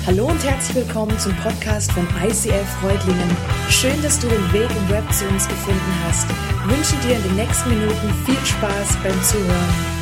Hallo und herzlich willkommen zum Podcast von ICF Reutlingen. Schön, dass du den Weg im Web zu uns gefunden hast. Ich wünsche dir in den nächsten Minuten viel Spaß beim Zuhören.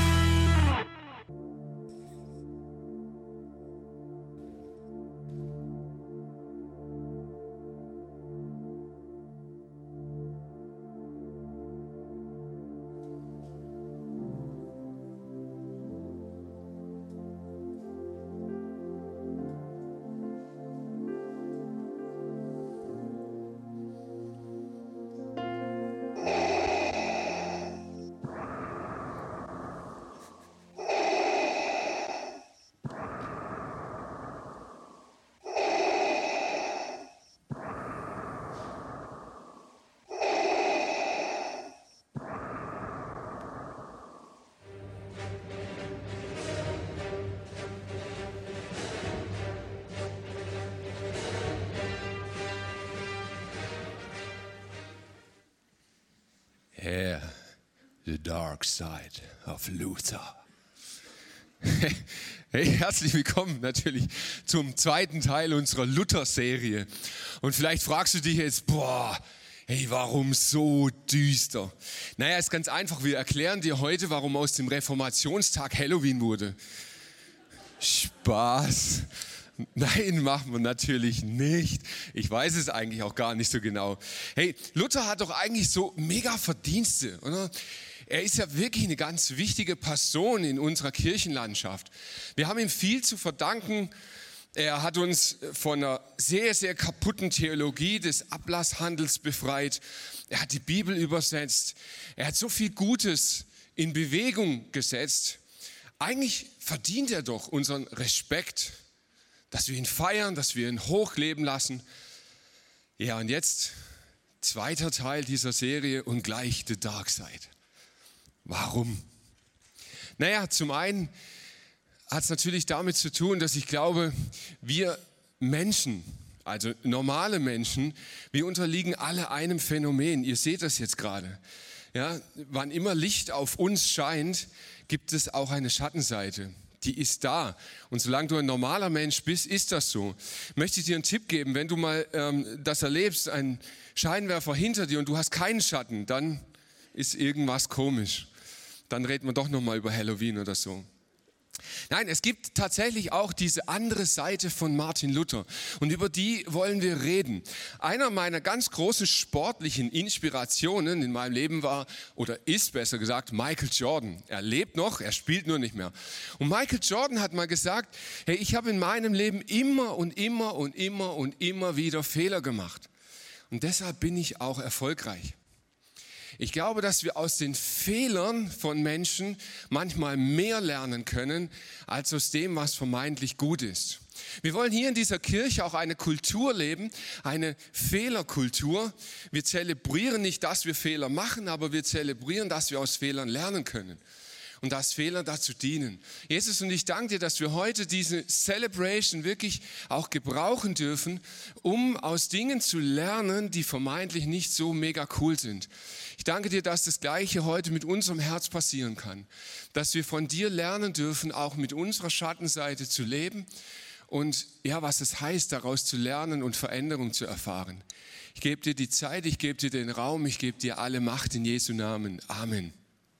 Yeah, the dark side of Luther. Hey, herzlich willkommen natürlich zum zweiten Teil unserer Luther-Serie. Und vielleicht fragst du dich jetzt, hey, warum so düster? Naja, ist ganz einfach, wir erklären dir heute, warum aus dem Reformationstag Halloween wurde. Spaß. Nein, machen wir natürlich nicht. Ich weiß es eigentlich auch gar nicht so genau. Hey, Luther hat doch eigentlich so mega Verdienste, oder? Er ist ja wirklich eine ganz wichtige Person in unserer Kirchenlandschaft. Wir haben ihm viel zu verdanken. Er hat uns von einer sehr, sehr kaputten Theologie des Ablasshandels befreit. Er hat die Bibel übersetzt. Er hat so viel Gutes in Bewegung gesetzt. Eigentlich verdient er doch unseren Respekt, dass wir ihn feiern, dass wir ihn hochleben lassen. Ja, und jetzt zweiter Teil dieser Serie und gleich The Dark Side. Warum? Naja, zum einen hat es natürlich damit zu tun, dass ich glaube, wir Menschen, also normale Menschen, wir unterliegen alle einem Phänomen. Ihr seht das jetzt gerade. Ja, wann immer Licht auf uns scheint, gibt es auch eine Schattenseite. Die ist da. Und solange du ein normaler Mensch bist, ist das so. Möchte ich dir einen Tipp geben, wenn du mal das erlebst, ein Scheinwerfer hinter dir und du hast keinen Schatten, dann ist irgendwas komisch. Dann reden wir doch nochmal über Halloween oder so. Nein, es gibt tatsächlich auch diese andere Seite von Martin Luther und über die wollen wir reden. Einer meiner ganz großen sportlichen Inspirationen in meinem Leben war, oder ist besser gesagt, Michael Jordan. Er lebt noch, er spielt nur nicht mehr. Und Michael Jordan hat mal gesagt, hey, ich habe in meinem Leben immer wieder Fehler gemacht. Und deshalb bin ich auch erfolgreich. Ich glaube, dass wir aus den Fehlern von Menschen manchmal mehr lernen können, als aus dem, was vermeintlich gut ist. Wir wollen hier in dieser Kirche auch eine Kultur leben, eine Fehlerkultur. Wir zelebrieren nicht, dass wir Fehler machen, aber wir zelebrieren, dass wir aus Fehlern lernen können. Und dass Fehler dazu dienen. Jesus, und ich danke dir, dass wir heute diese Celebration wirklich auch gebrauchen dürfen, um aus Dingen zu lernen, die vermeintlich nicht so mega cool sind. Ich danke dir, dass das Gleiche heute mit unserem Herz passieren kann. Dass wir von dir lernen dürfen, auch mit unserer Schattenseite zu leben und ja, was es heißt, daraus zu lernen und Veränderung zu erfahren. Ich gebe dir die Zeit, ich gebe dir den Raum, ich gebe dir alle Macht in Jesu Namen. Amen.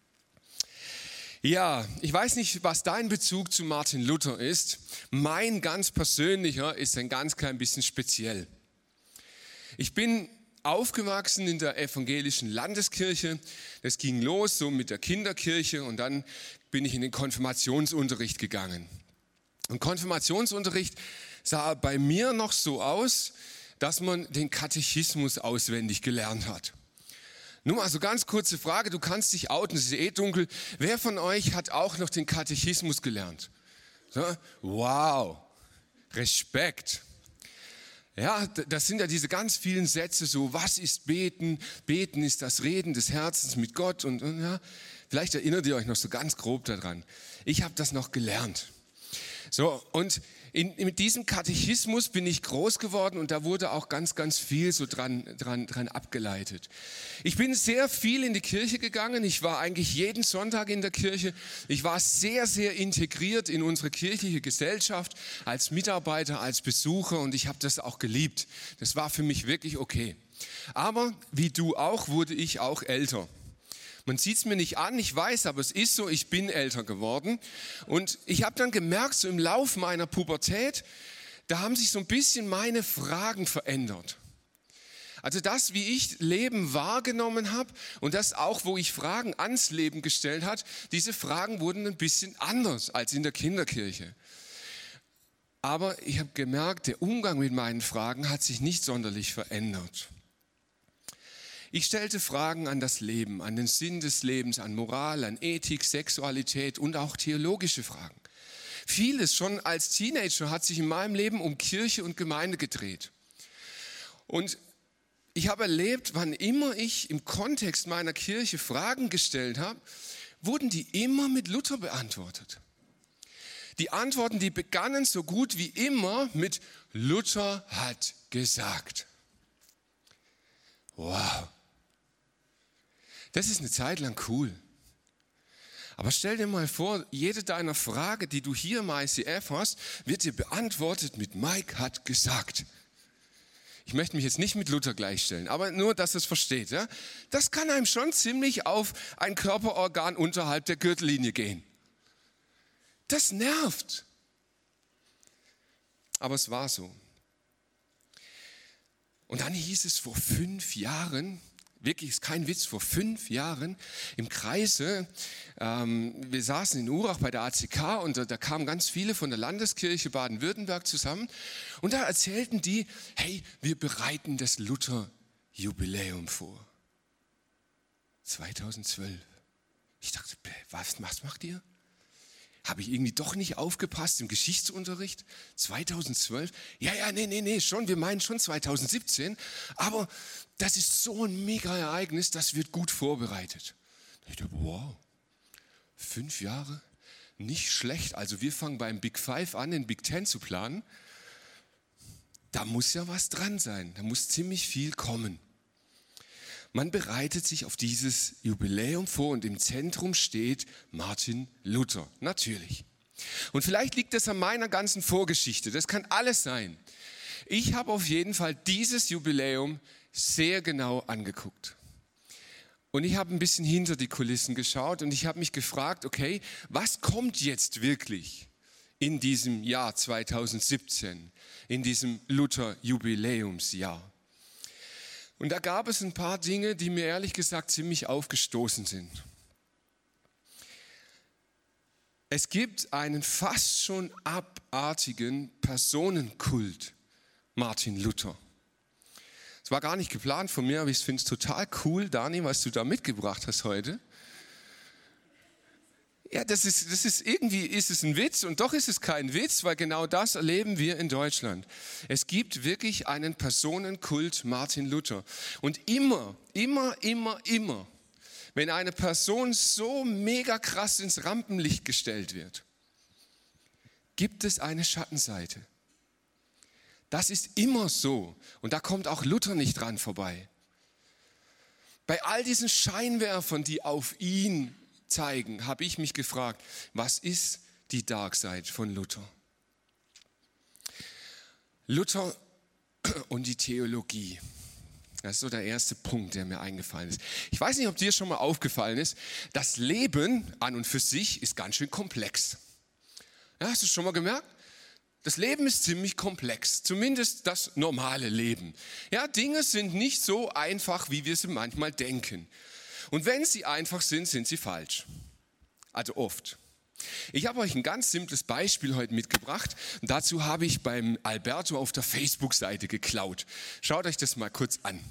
Ja, ich weiß nicht, was dein Bezug zu Martin Luther ist. Mein ganz persönlicher ist ein ganz klein bisschen speziell. Ich bin aufgewachsen in der evangelischen Landeskirche. Das ging los so mit der Kinderkirche und dann bin ich in den Konfirmationsunterricht gegangen. Und Konfirmationsunterricht sah bei mir noch so aus, dass man den Katechismus auswendig gelernt hat. Nur mal so ganz kurze Frage, du kannst dich outen, es ist dunkel. Wer von euch hat auch noch den Katechismus gelernt? So? Wow, Respekt. Ja, das sind ja diese ganz vielen Sätze, so was ist Beten? Beten ist das Reden des Herzens mit Gott und ja, vielleicht erinnert ihr euch noch so ganz grob daran. Ich habe das noch gelernt. So, und mit diesem Katechismus bin ich groß geworden und da wurde auch ganz, ganz viel so dran abgeleitet. Ich bin sehr viel in die Kirche gegangen. Ich war eigentlich jeden Sonntag in der Kirche. Ich war sehr, sehr integriert in unsere kirchliche Gesellschaft als Mitarbeiter, als Besucher und ich habe das auch geliebt. Das war für mich wirklich okay. Aber wie du auch, wurde ich auch älter. Man sieht es mir nicht an, ich weiß, aber es ist so, ich bin älter geworden. Und ich habe dann gemerkt, so im Lauf meiner Pubertät, da haben sich so ein bisschen meine Fragen verändert. Also das, wie ich Leben wahrgenommen habe und das auch, wo ich Fragen ans Leben gestellt habe, diese Fragen wurden ein bisschen anders als in der Kinderkirche. Aber ich habe gemerkt, der Umgang mit meinen Fragen hat sich nicht sonderlich verändert. Ich stellte Fragen an das Leben, an den Sinn des Lebens, an Moral, an Ethik, Sexualität und auch theologische Fragen. Vieles schon als Teenager hat sich in meinem Leben um Kirche und Gemeinde gedreht. Und ich habe erlebt, wann immer ich im Kontext meiner Kirche Fragen gestellt habe, wurden die immer mit Luther beantwortet. Die Antworten, die begannen so gut wie immer mit Luther hat gesagt. Wow. Das ist eine Zeit lang cool. Aber stell dir mal vor, jede deiner Frage, die du hier im ICF hast, wird dir beantwortet mit Mike hat gesagt. Ich möchte mich jetzt nicht mit Luther gleichstellen, aber nur, dass es versteht. Ja? Das kann einem schon ziemlich auf ein Körperorgan unterhalb der Gürtellinie gehen. Das nervt. Aber es war so. Und dann hieß es vor 5 Jahren, wirklich ist kein Witz, vor 5 Jahren im Kreise, wir saßen in Urach bei der ACK und da kamen ganz viele von der Landeskirche Baden-Württemberg zusammen und da erzählten die, hey, wir bereiten das Luther-Jubiläum vor. 2012. Ich dachte, was macht ihr? Habe ich irgendwie doch nicht aufgepasst im Geschichtsunterricht? 2012? Ja, nee, schon, wir meinen schon 2017. Aber das ist so ein Mega-Ereignis, das wird gut vorbereitet. Ich dachte, wow, 5 Jahre, nicht schlecht. Also wir fangen beim Big Five an, den Big Ten zu planen. Da muss ja was dran sein, da muss ziemlich viel kommen. Man bereitet sich auf dieses Jubiläum vor und im Zentrum steht Martin Luther, natürlich. Und vielleicht liegt das an meiner ganzen Vorgeschichte, das kann alles sein. Ich habe auf jeden Fall dieses Jubiläum sehr genau angeguckt. Und ich habe ein bisschen hinter die Kulissen geschaut und ich habe mich gefragt, okay, was kommt jetzt wirklich in diesem Jahr 2017, in diesem Luther-Jubiläumsjahr? Und da gab es ein paar Dinge, die mir ehrlich gesagt ziemlich aufgestoßen sind. Es gibt einen fast schon abartigen Personenkult Martin Luther. Es war gar nicht geplant von mir, aber ich finde es total cool, Dani, was du da mitgebracht hast heute. Ja, das ist irgendwie ist es ein Witz und doch ist es kein Witz, weil genau das erleben wir in Deutschland. Es gibt wirklich einen Personenkult Martin Luther. Und immer, wenn eine Person so mega krass ins Rampenlicht gestellt wird, gibt es eine Schattenseite. Das ist immer so und da kommt auch Luther nicht dran vorbei. Bei all diesen Scheinwerfern, die auf ihn zeigen, habe ich mich gefragt, was ist die Dark Side von Luther? Luther und die Theologie. Das ist so der erste Punkt, der mir eingefallen ist. Ich weiß nicht, ob dir schon mal aufgefallen ist, das Leben an und für sich ist ganz schön komplex. Ja, hast du es schon mal gemerkt? Das Leben ist ziemlich komplex, zumindest das normale Leben. Ja, Dinge sind nicht so einfach, wie wir sie manchmal denken. Und wenn sie einfach sind, sind sie falsch. Also oft. Ich habe euch ein ganz simples Beispiel heute mitgebracht. Und dazu habe ich beim Alberto auf der Facebook-Seite geklaut. Schaut euch das mal kurz an.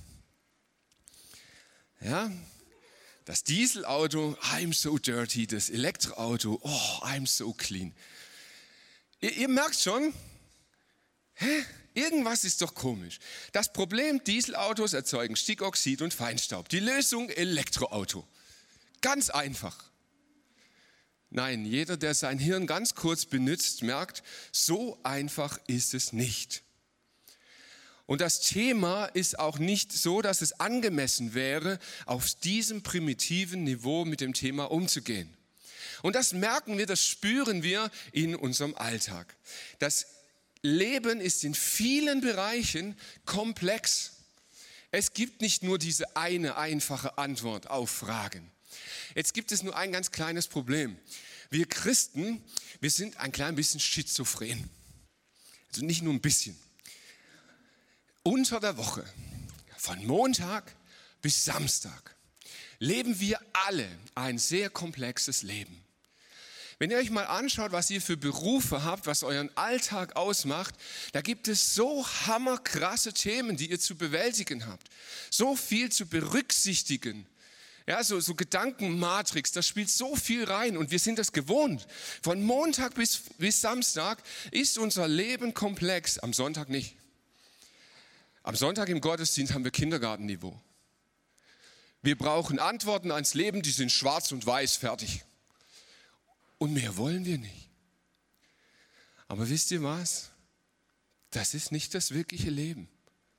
Ja, das Dieselauto, I'm so dirty. Das Elektroauto, oh, I'm so clean. Ihr merkt schon, irgendwas ist doch komisch. Das Problem, Dieselautos erzeugen Stickoxid und Feinstaub. Die Lösung, Elektroauto. Ganz einfach. Nein, jeder, der sein Hirn ganz kurz benutzt, merkt, so einfach ist es nicht. Und das Thema ist auch nicht so, dass es angemessen wäre, auf diesem primitiven Niveau mit dem Thema umzugehen. Und das merken wir, das spüren wir in unserem Alltag. Das Leben ist in vielen Bereichen komplex. Es gibt nicht nur diese eine einfache Antwort auf Fragen. Jetzt gibt es nur ein ganz kleines Problem. Wir Christen, wir sind ein klein bisschen schizophren. Also nicht nur ein bisschen. Unter der Woche, von Montag bis Samstag, leben wir alle ein sehr komplexes Leben. Wenn ihr euch mal anschaut, was ihr für Berufe habt, was euren Alltag ausmacht, da gibt es so hammerkrasse Themen, die ihr zu bewältigen habt. So viel zu berücksichtigen. Ja, so Gedankenmatrix, da spielt so viel rein und wir sind das gewohnt. Von Montag bis Samstag ist unser Leben komplex, am Sonntag nicht. Am Sonntag im Gottesdienst haben wir Kindergartenniveau. Wir brauchen Antworten ans Leben, die sind schwarz und weiß, fertig. Und mehr wollen wir nicht. Aber wisst ihr was? Das ist nicht das wirkliche Leben.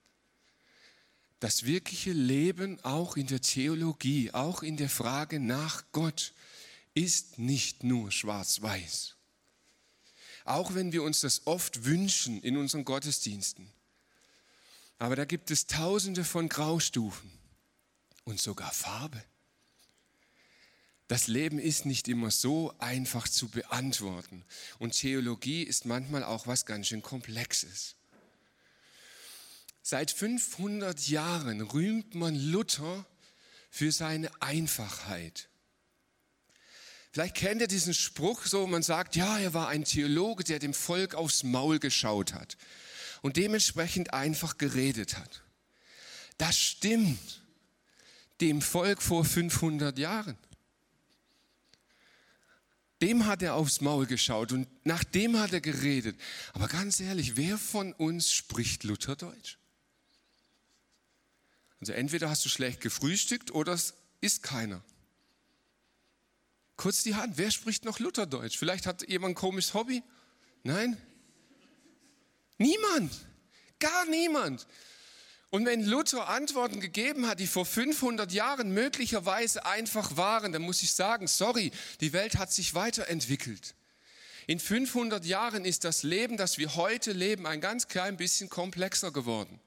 Das wirkliche Leben, auch in der Theologie, auch in der Frage nach Gott, ist nicht nur schwarz-weiß. Auch wenn wir uns das oft wünschen in unseren Gottesdiensten. Aber da gibt es tausende von Graustufen und sogar Farbe. Das Leben ist nicht immer so einfach zu beantworten. Und Theologie ist manchmal auch was ganz schön Komplexes. Seit 500 Jahren rühmt man Luther für seine Einfachheit. Vielleicht kennt ihr diesen Spruch so, man sagt, ja, er war ein Theologe, der dem Volk aufs Maul geschaut hat und dementsprechend einfach geredet hat. Das stimmt dem Volk vor 500 Jahren. Dem hat er aufs Maul geschaut und nach dem hat er geredet. Aber ganz ehrlich, wer von uns spricht Lutherdeutsch? Also entweder hast du schlecht gefrühstückt oder es ist keiner. Kurz die Hand, wer spricht noch Lutherdeutsch? Vielleicht hat jemand ein komisches Hobby? Nein? Niemand, gar niemand. Und wenn Luther Antworten gegeben hat, die vor 500 Jahren möglicherweise einfach waren, dann muss ich sagen, sorry, die Welt hat sich weiterentwickelt. In 500 Jahren ist das Leben, das wir heute leben, ein ganz klein bisschen komplexer geworden.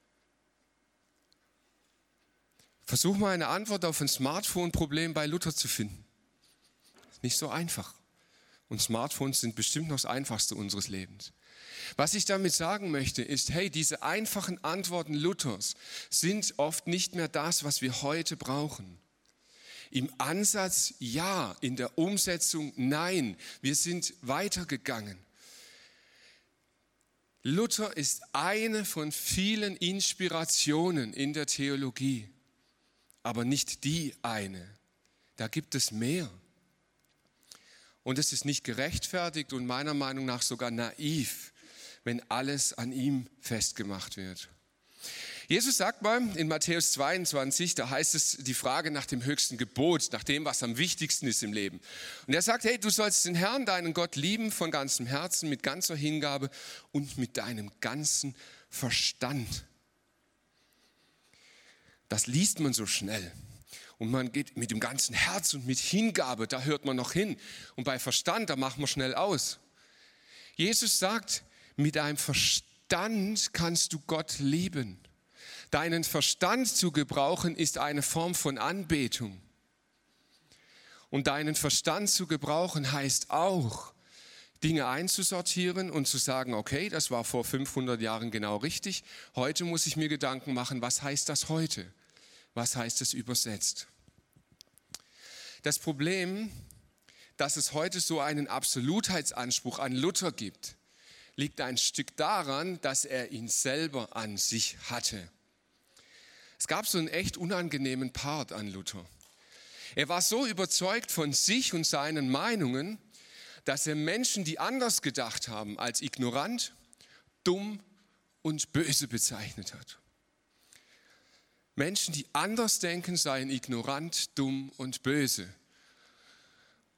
Versuch mal eine Antwort auf ein Smartphone-Problem bei Luther zu finden. Ist nicht so einfach. Und Smartphones sind bestimmt noch das Einfachste unseres Lebens. Was ich damit sagen möchte, ist, hey, diese einfachen Antworten Luthers sind oft nicht mehr das, was wir heute brauchen. Im Ansatz ja, in der Umsetzung nein. Wir sind weitergegangen. Luther ist eine von vielen Inspirationen in der Theologie, aber nicht die eine. Da gibt es mehr. Und es ist nicht gerechtfertigt und meiner Meinung nach sogar naiv, wenn alles an ihm festgemacht wird. Jesus sagt mal in Matthäus 22, da heißt es die Frage nach dem höchsten Gebot, nach dem, was am wichtigsten ist im Leben. Und er sagt, hey, du sollst den Herrn, deinen Gott lieben von ganzem Herzen, mit ganzer Hingabe und mit deinem ganzen Verstand. Das liest man so schnell. Und man geht mit dem ganzen Herz und mit Hingabe, da hört man noch hin. Und bei Verstand, da macht man schnell aus. Jesus sagt, mit deinem Verstand kannst du Gott lieben. Deinen Verstand zu gebrauchen ist eine Form von Anbetung. Und deinen Verstand zu gebrauchen heißt auch, Dinge einzusortieren und zu sagen, okay, das war vor 500 Jahren genau richtig. Heute muss ich mir Gedanken machen, was heißt das heute? Was heißt es übersetzt? Das Problem, dass es heute so einen Absolutheitsanspruch an Luther gibt, liegt ein Stück daran, dass er ihn selber an sich hatte. Es gab so einen echt unangenehmen Part an Luther. Er war so überzeugt von sich und seinen Meinungen, dass er Menschen, die anders gedacht haben, als ignorant, dumm und böse bezeichnet hat. Menschen, die anders denken, seien ignorant, dumm und böse.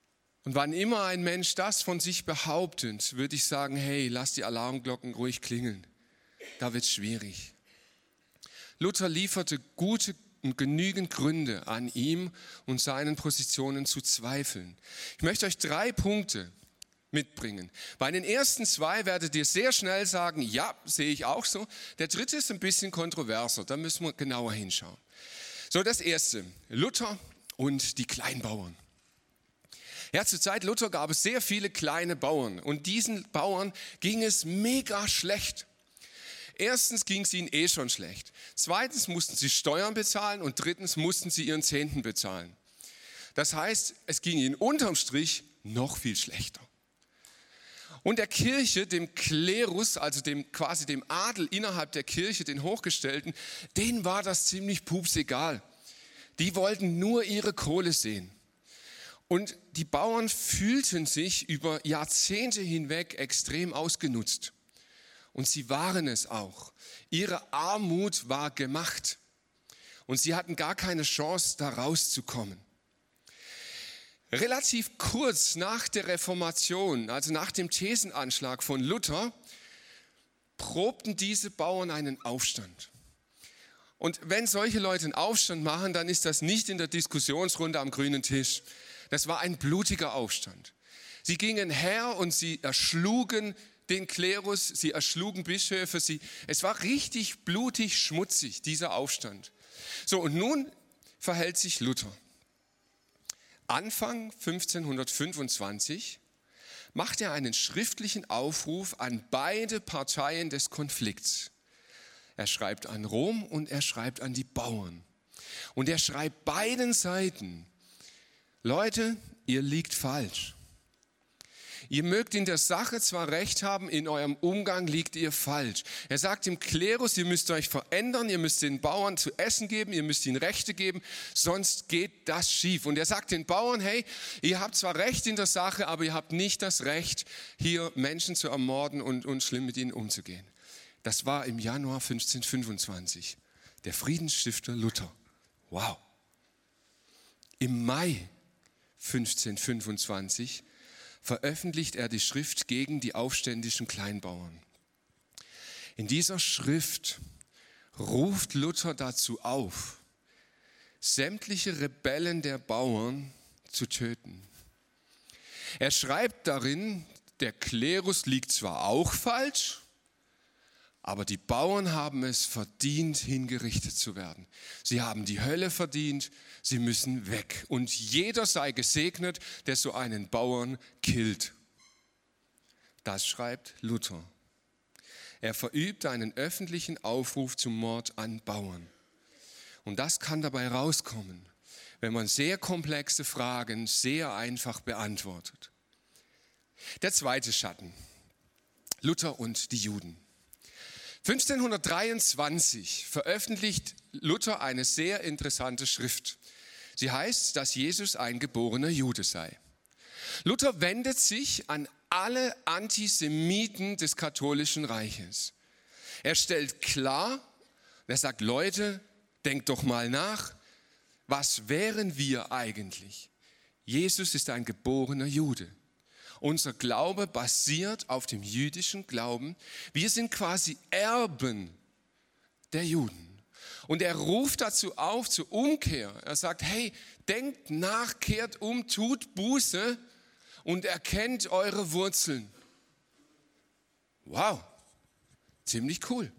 Und wann immer ein Mensch das von sich behauptet, würde ich sagen, hey, lass die Alarmglocken ruhig klingeln. Da wird es schwierig. Luther lieferte gute und genügend Gründe an ihm und seinen Positionen zu zweifeln. Ich möchte euch 3 Punkte mitbringen. Bei den ersten 2 werdet ihr sehr schnell sagen, ja, sehe ich auch so. Der 3. ist ein bisschen kontroverser, da müssen wir genauer hinschauen. So, das erste, Luther und die Kleinbauern. Ja, zur Zeit Luther gab es sehr viele kleine Bauern und diesen Bauern ging es mega schlecht. Erstens ging es ihnen schon schlecht. Zweitens mussten sie Steuern bezahlen und drittens mussten sie ihren Zehnten bezahlen. Das heißt, es ging ihnen unterm Strich noch viel schlechter. Und der Kirche, dem Klerus, also quasi dem Adel innerhalb der Kirche, den Hochgestellten, denen war das ziemlich pupsegal. Die wollten nur ihre Kohle sehen. Und die Bauern fühlten sich über Jahrzehnte hinweg extrem ausgenutzt. Und sie waren es auch. Ihre Armut war gemacht. Und sie hatten gar keine Chance, da rauszukommen. Relativ kurz nach der Reformation, also nach dem Thesenanschlag von Luther, probten diese Bauern einen Aufstand. Und wenn solche Leute einen Aufstand machen, dann ist das nicht in der Diskussionsrunde am grünen Tisch. Das war ein blutiger Aufstand. Sie gingen her und sie erschlugen den Klerus, sie erschlugen Bischöfe. Es war richtig blutig, schmutzig, dieser Aufstand. So, und nun verhält sich Luther. Anfang 1525 macht er einen schriftlichen Aufruf an beide Parteien des Konflikts. Er schreibt an Rom und er schreibt an die Bauern. Und er schreibt beiden Seiten, Leute, ihr liegt falsch. Ihr mögt in der Sache zwar recht haben, in eurem Umgang liegt ihr falsch. Er sagt dem Klerus, ihr müsst euch verändern, ihr müsst den Bauern zu essen geben, ihr müsst ihnen Rechte geben, sonst geht das schief. Und er sagt den Bauern, hey, ihr habt zwar Recht in der Sache, aber ihr habt nicht das Recht, hier Menschen zu ermorden und schlimm mit ihnen umzugehen. Das war im Januar 1525, der Friedensstifter Luther. Wow. Im Mai 1525 veröffentlicht er die Schrift gegen die aufständischen Kleinbauern. In dieser Schrift ruft Luther dazu auf, sämtliche Rebellen der Bauern zu töten. Er schreibt darin, der Klerus liegt zwar auch falsch, aber die Bauern haben es verdient, hingerichtet zu werden. Sie haben die Hölle verdient, sie müssen weg. Und jeder sei gesegnet, der so einen Bauern killt. Das schreibt Luther. Er verübt einen öffentlichen Aufruf zum Mord an Bauern. Und das kann dabei rauskommen, wenn man sehr komplexe Fragen sehr einfach beantwortet. Der zweite Schatten, Luther und die Juden. 1523 veröffentlicht Luther eine sehr interessante Schrift. Sie heißt, dass Jesus ein geborener Jude sei. Luther wendet sich an alle Antisemiten des katholischen Reiches. Er stellt klar, er sagt, Leute, denkt doch mal nach, was wären wir eigentlich? Jesus ist ein geborener Jude. Unser Glaube basiert auf dem jüdischen Glauben. Wir sind quasi Erben der Juden. Und er ruft dazu auf, zur Umkehr. Er sagt, hey, denkt nach, kehrt um, tut Buße und erkennt eure Wurzeln. Wow, ziemlich cool.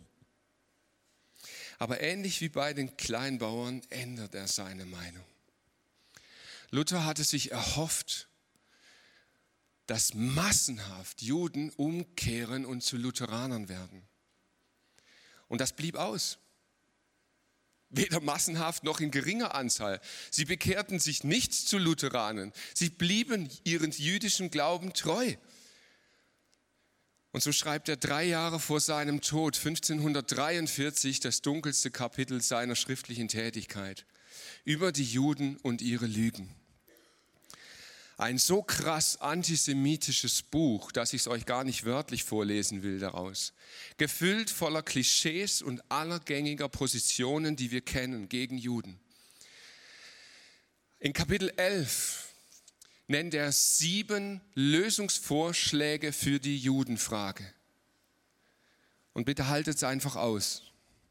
Aber ähnlich wie bei den Kleinbauern ändert er seine Meinung. Luther hatte sich erhofft, dass massenhaft Juden umkehren und zu Lutheranern werden. Und das blieb aus. Weder massenhaft noch in geringer Anzahl. Sie bekehrten sich nicht zu Lutheranern. Sie blieben ihrem jüdischen Glauben treu. Und so schreibt er 3 Jahre vor seinem Tod, 1543, das dunkelste Kapitel seiner schriftlichen Tätigkeit, über die Juden und ihre Lügen. Ein so krass antisemitisches Buch, dass ich es euch gar nicht wörtlich vorlesen will daraus. Gefüllt voller Klischees und aller gängiger Positionen, die wir kennen, gegen Juden. In Kapitel 11 nennt er 7 Lösungsvorschläge für die Judenfrage. Und bitte haltet es einfach aus.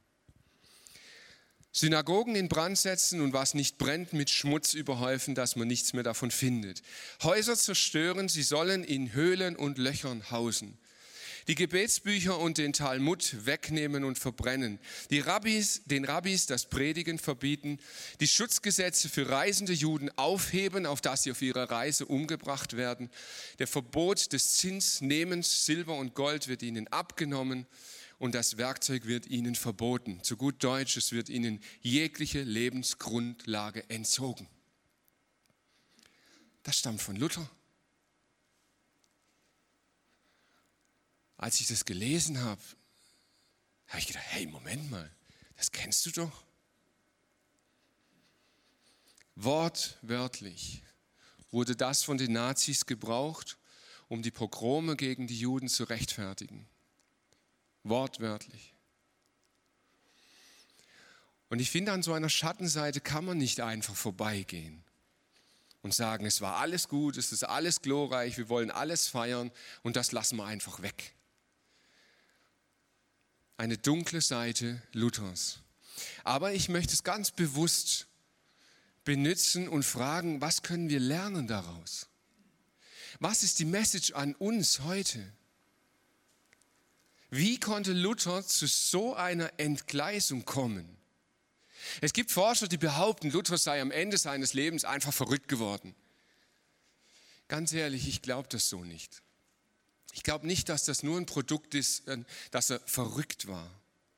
Synagogen in Brand setzen und was nicht brennt, mit Schmutz überhäufen, dass man nichts mehr davon findet. Häuser zerstören, sie sollen in Höhlen und Löchern hausen. Die Gebetsbücher und den Talmud wegnehmen und verbrennen. Den Rabbis das Predigen verbieten. Die Schutzgesetze für reisende Juden aufheben, auf dass sie auf ihrer Reise umgebracht werden. Der Verbot des Zinsnehmens, Silber und Gold wird ihnen abgenommen und das Werkzeug wird ihnen verboten. Zu gut Deutsch, es wird ihnen jegliche Lebensgrundlage entzogen. Das stammt von Luther. Als ich das gelesen habe, habe ich gedacht, hey, Moment mal, das kennst du doch. Wortwörtlich wurde das von den Nazis gebraucht, um die Pogrome gegen die Juden zu rechtfertigen. Wortwörtlich. Und ich finde, an so einer Schattenseite kann man nicht einfach vorbeigehen und sagen, es war alles gut, es ist alles glorreich, wir wollen alles feiern und das lassen wir einfach weg. Eine dunkle Seite Luthers. Aber ich möchte es ganz bewusst benutzen und fragen, was können wir lernen daraus? Was ist die Message an uns heute? Wie konnte Luther zu so einer Entgleisung kommen? Es gibt Forscher, die behaupten, Luther sei am Ende seines Lebens einfach verrückt geworden. Ganz ehrlich, ich glaube das so nicht. Ich glaube nicht, dass das nur ein Produkt ist, dass er verrückt war.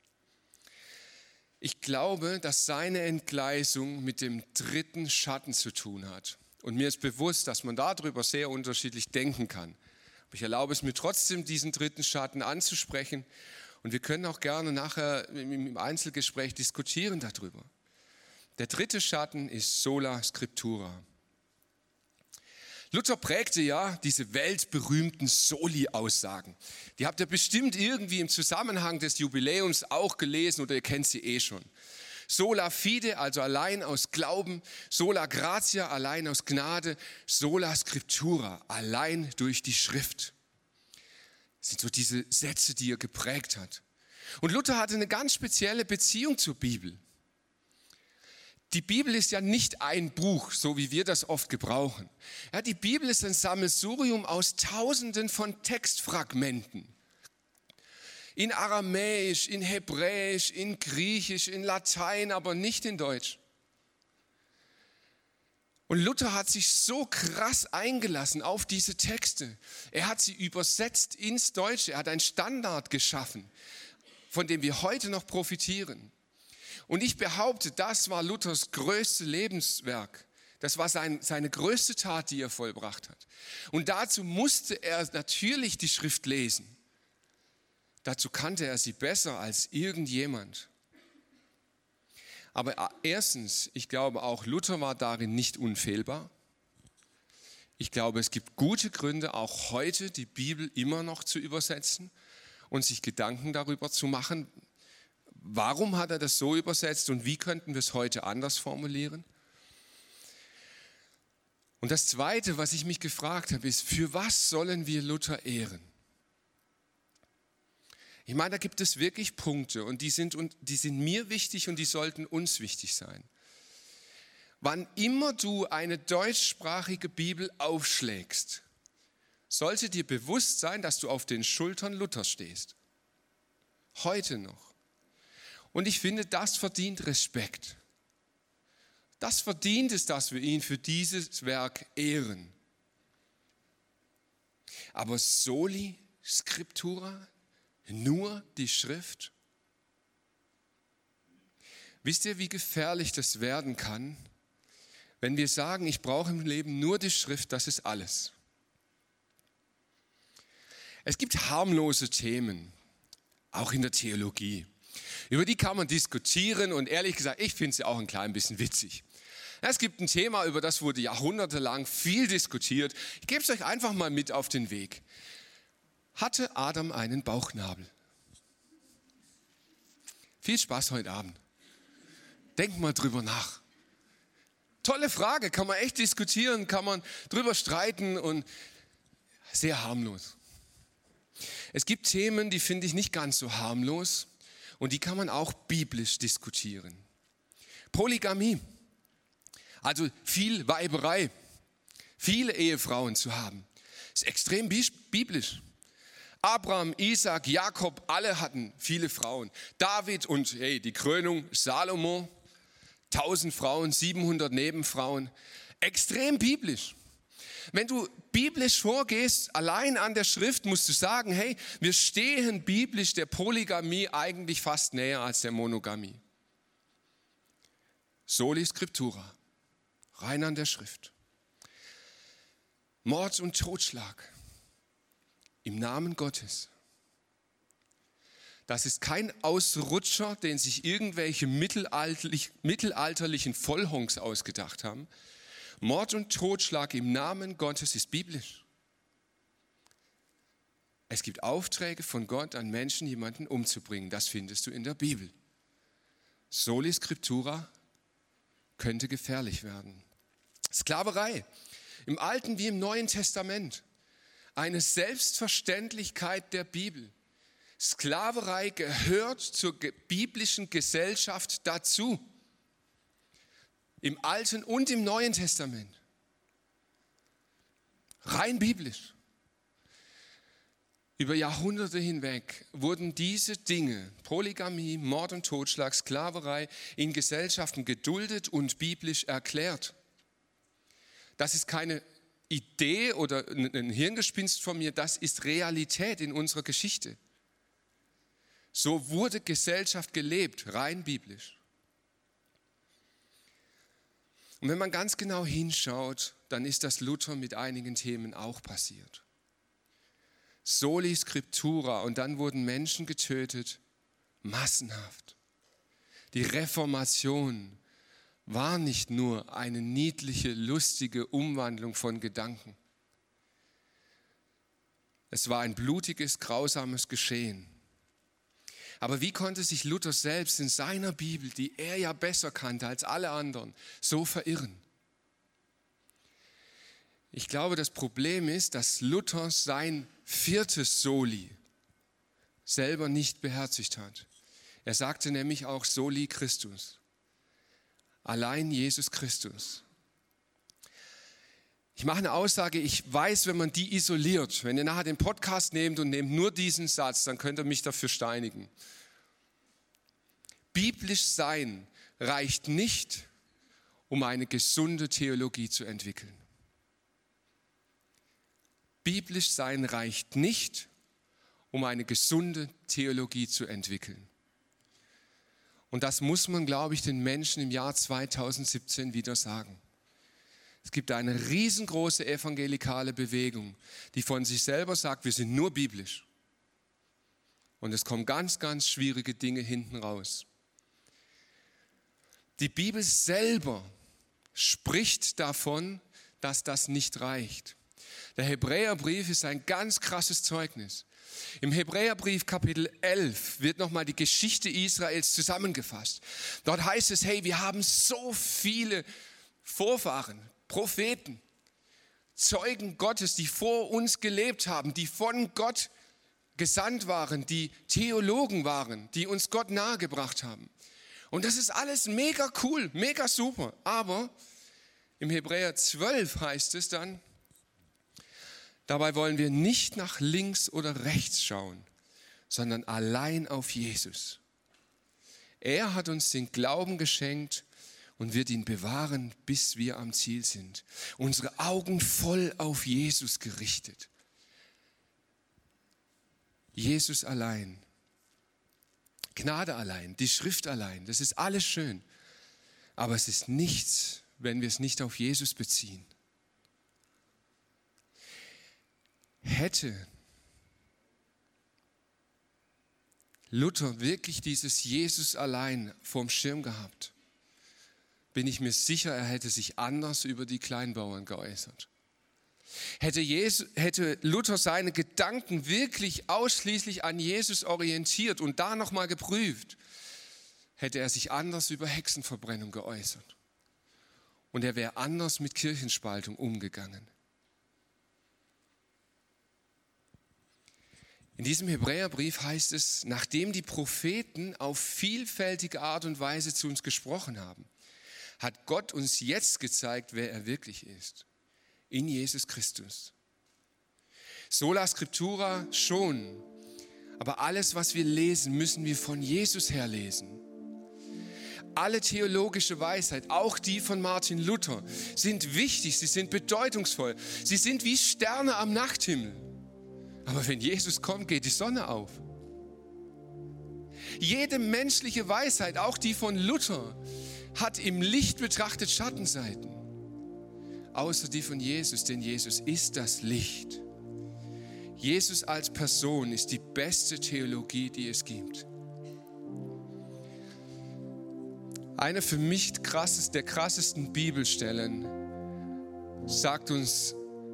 Ich glaube, dass seine Entgleisung mit dem 3. Schatten zu tun hat. Und mir ist bewusst, dass man darüber sehr unterschiedlich denken kann. Aber ich erlaube es mir trotzdem, diesen 3. Schatten anzusprechen. Und wir können auch gerne nachher im Einzelgespräch diskutieren darüber. Der 3. Schatten ist Sola Scriptura. Luther prägte ja diese weltberühmten Soli-Aussagen. Die habt ihr bestimmt irgendwie im Zusammenhang des Jubiläums auch gelesen oder ihr kennt sie eh schon. Sola fide, also allein aus Glauben, sola gratia, allein aus Gnade, sola scriptura, allein durch die Schrift. Das sind so diese Sätze, die er geprägt hat. Und Luther hatte eine ganz spezielle Beziehung zur Bibel. Die Bibel ist ja nicht ein Buch, so wie wir das oft gebrauchen. Ja, die Bibel ist ein Sammelsurium aus Tausenden von Textfragmenten. In Aramäisch, in Hebräisch, in Griechisch, in Latein, aber nicht in Deutsch. Und Luther hat sich so krass eingelassen auf diese Texte. Er hat sie übersetzt ins Deutsche. Er hat einen Standard geschaffen, von dem wir heute noch profitieren. Und ich behaupte, das war Luthers größtes Lebenswerk. Das war seine größte Tat, die er vollbracht hat. Und dazu musste er natürlich die Schrift lesen. Dazu kannte er sie besser als irgendjemand. Aber erstens, ich glaube auch, Luther war darin nicht unfehlbar. Ich glaube, es gibt gute Gründe, auch heute die Bibel immer noch zu übersetzen und sich Gedanken darüber zu machen, warum hat er das so übersetzt und wie könnten wir es heute anders formulieren? Und das Zweite, was ich mich gefragt habe, ist, für was sollen wir Luther ehren? Ich meine, da gibt es wirklich Punkte und die sind mir wichtig und die sollten uns wichtig sein. Wann immer du eine deutschsprachige Bibel aufschlägst, sollte dir bewusst sein, dass du auf den Schultern Luthers stehst. Heute noch. Und ich finde, das verdient Respekt. Das verdient es, dass wir ihn für dieses Werk ehren. Aber soli scriptura, nur die Schrift? Wisst ihr, wie gefährlich das werden kann, wenn wir sagen, ich brauche im Leben nur die Schrift, das ist alles. Es gibt harmlose Themen, auch in der Theologie. Über die kann man diskutieren und ehrlich gesagt, ich finde sie auch ein klein bisschen witzig. Es gibt ein Thema, über das wurde jahrhundertelang viel diskutiert. Ich gebe es euch einfach mal mit auf den Weg. Hatte Adam einen Bauchnabel? Viel Spaß heute Abend. Denkt mal drüber nach. Tolle Frage, kann man echt diskutieren, kann man drüber streiten und sehr harmlos. Es gibt Themen, die finde ich nicht ganz so harmlos und die kann man auch biblisch diskutieren. Polygamie, also viel Weiberei, viele Ehefrauen zu haben, ist extrem biblisch. Abraham, Isaac, Jakob, alle hatten viele Frauen. David und die Krönung Salomo, 1000 Frauen, 700 Nebenfrauen, extrem biblisch. Wenn du biblisch vorgehst, allein an der Schrift, musst du sagen, hey, wir stehen biblisch der Polygamie eigentlich fast näher als der Monogamie. Soli Scriptura, rein an der Schrift. Mord und Totschlag im Namen Gottes. Das ist kein Ausrutscher, den sich irgendwelche mittelalterlichen Vollhongs ausgedacht haben. Mord und Totschlag im Namen Gottes ist biblisch. Es gibt Aufträge von Gott an Menschen, jemanden umzubringen. Das findest du in der Bibel. Soli Scriptura könnte gefährlich werden. Sklaverei, im Alten wie im Neuen Testament. Eine Selbstverständlichkeit der Bibel. Sklaverei gehört zur biblischen Gesellschaft dazu. Im Alten und im Neuen Testament. Rein biblisch. Über Jahrhunderte hinweg wurden diese Dinge, Polygamie, Mord und Totschlag, Sklaverei, in Gesellschaften geduldet und biblisch erklärt. Das ist keine Idee oder ein Hirngespinst von mir, das ist Realität in unserer Geschichte. So wurde Gesellschaft gelebt, rein biblisch. Und wenn man ganz genau hinschaut, dann ist das Luther mit einigen Themen auch passiert. Soli Scriptura, und dann wurden Menschen getötet, massenhaft. Die Reformation war nicht nur eine niedliche, lustige Umwandlung von Gedanken. Es war ein blutiges, grausames Geschehen. Aber wie konnte sich Luther selbst in seiner Bibel, die er ja besser kannte als alle anderen, so verirren? Ich glaube, das Problem ist, dass Luther sein 4. Soli selber nicht beherzigt hat. Er sagte nämlich auch Soli Christus. Allein Jesus Christus. Ich mache eine Aussage, ich weiß, wenn man die isoliert, wenn ihr nachher den Podcast nehmt und nehmt nur diesen Satz, dann könnt ihr mich dafür steinigen. Biblisch sein reicht nicht, um eine gesunde Theologie zu entwickeln. Biblisch sein reicht nicht, um eine gesunde Theologie zu entwickeln. Und das muss man, glaube ich, den Menschen im Jahr 2017 wieder sagen. Es gibt eine riesengroße evangelikale Bewegung, die von sich selber sagt, wir sind nur biblisch. Und es kommen ganz, ganz schwierige Dinge hinten raus. Die Bibel selber spricht davon, dass das nicht reicht. Der Hebräerbrief ist ein ganz krasses Zeugnis. Im Hebräerbrief Kapitel 11 wird nochmal die Geschichte Israels zusammengefasst. Dort heißt es, hey, wir haben so viele Vorfahren, Propheten, Zeugen Gottes, die vor uns gelebt haben, die von Gott gesandt waren, die Theologen waren, die uns Gott nahegebracht haben. Und das ist alles mega cool, mega super. Aber im Hebräer 12 heißt es dann, dabei wollen wir nicht nach links oder rechts schauen, sondern allein auf Jesus. Er hat uns den Glauben geschenkt und wird ihn bewahren, bis wir am Ziel sind. Unsere Augen voll auf Jesus gerichtet. Jesus allein. Gnade allein, die Schrift allein, das ist alles schön. Aber es ist nichts, wenn wir es nicht auf Jesus beziehen. Hätte Luther wirklich dieses Jesus allein vorm Schirm gehabt, bin ich mir sicher, er hätte sich anders über die Kleinbauern geäußert. Hätte Luther seine Gedanken wirklich ausschließlich an Jesus orientiert und da nochmal geprüft, hätte er sich anders über Hexenverbrennung geäußert und er wäre anders mit Kirchenspaltung umgegangen. In diesem Hebräerbrief heißt es, nachdem die Propheten auf vielfältige Art und Weise zu uns gesprochen haben, hat Gott uns jetzt gezeigt, wer er wirklich ist. In Jesus Christus. Sola Scriptura schon, aber alles, was wir lesen, müssen wir von Jesus her lesen. Alle theologische Weisheit, auch die von Martin Luther, sind wichtig, sie sind bedeutungsvoll, sie sind wie Sterne am Nachthimmel. Aber wenn Jesus kommt, geht die Sonne auf. Jede menschliche Weisheit, auch die von Luther, hat im Licht betrachtet Schattenseiten. Außer die von Jesus, denn Jesus ist das Licht. Jesus als Person ist die beste Theologie, die es gibt. Eine für mich der krassesten Bibelstellen sagt uns,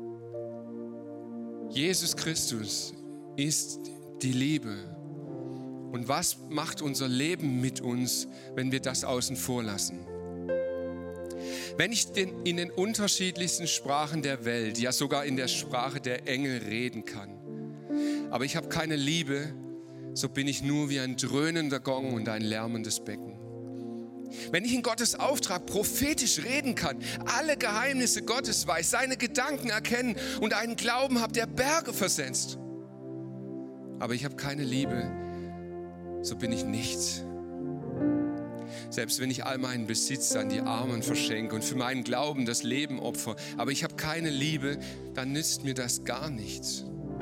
Jesus Christus ist die Liebe. Und was macht unser Leben mit uns, wenn wir das außen vor lassen? Wenn ich in den unterschiedlichsten Sprachen der Welt, ja sogar in der Sprache der Engel reden kann, aber ich habe keine Liebe, so bin ich nur wie ein dröhnender Gong und ein lärmendes Becken. Wenn ich in Gottes Auftrag prophetisch reden kann, alle Geheimnisse Gottes weiß, seine Gedanken erkennen und einen Glauben habe, der Berge versetzt, aber ich habe keine Liebe, so bin ich nichts. Selbst wenn ich all meinen Besitz an die Armen verschenke und für meinen Glauben das Leben opfere, aber ich habe keine Liebe, dann nützt mir das gar nichts.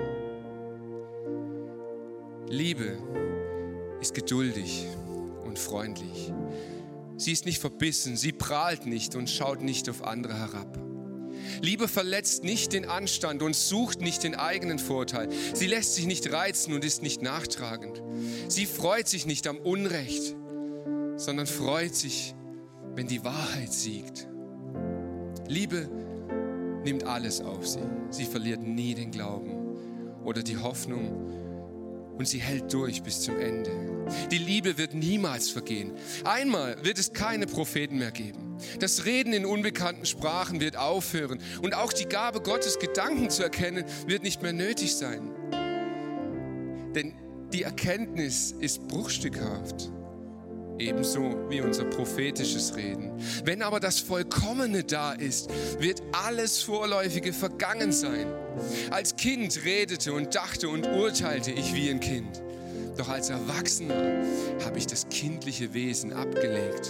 Liebe ist geduldig und freundlich. Sie ist nicht verbissen, sie prahlt nicht und schaut nicht auf andere herab. Liebe verletzt nicht den Anstand und sucht nicht den eigenen Vorteil. Sie lässt sich nicht reizen und ist nicht nachtragend. Sie freut sich nicht am Unrecht, sondern freut sich, wenn die Wahrheit siegt. Liebe nimmt alles auf sie. Sie verliert nie den Glauben oder die Hoffnung und sie hält durch bis zum Ende. Die Liebe wird niemals vergehen. Einmal wird es keine Propheten mehr geben. Das Reden in unbekannten Sprachen wird aufhören und auch die Gabe Gottes, Gedanken zu erkennen, wird nicht mehr nötig sein. Denn die Erkenntnis ist bruchstückhaft, ebenso wie unser prophetisches Reden. Wenn aber das Vollkommene da ist, wird alles Vorläufige vergangen sein. Als Kind redete und dachte und urteilte ich wie ein Kind. Doch als Erwachsener habe ich das kindliche Wesen abgelegt.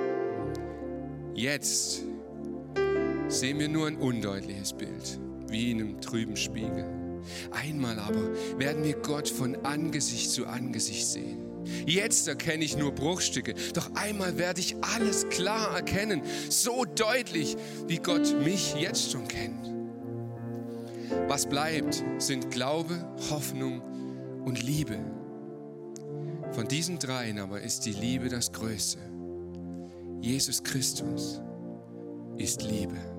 Jetzt sehen wir nur ein undeutliches Bild, wie in einem trüben Spiegel. Einmal aber werden wir Gott von Angesicht zu Angesicht sehen. Jetzt erkenne ich nur Bruchstücke, doch einmal werde ich alles klar erkennen, so deutlich, wie Gott mich jetzt schon kennt. Was bleibt, sind Glaube, Hoffnung und Liebe. Von diesen dreien aber ist die Liebe das Größte. Jesus Christus ist Liebe.